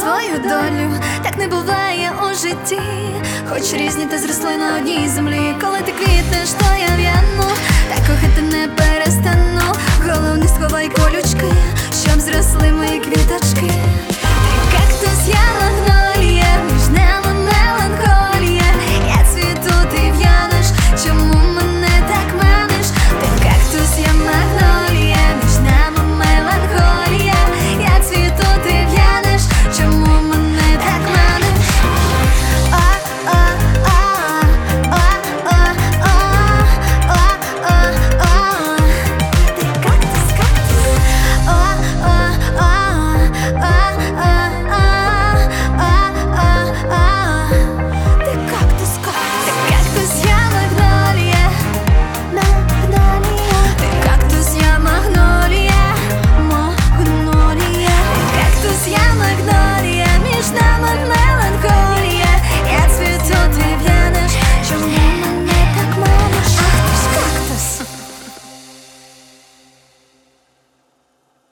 свою долю. Так не буває у житті, хоч різні та зросли на одній землі. Коли ти квітнеш, то я в'яну, та кохати не перестану. Головне, сховай колючки, щоб зросли мої квіточки.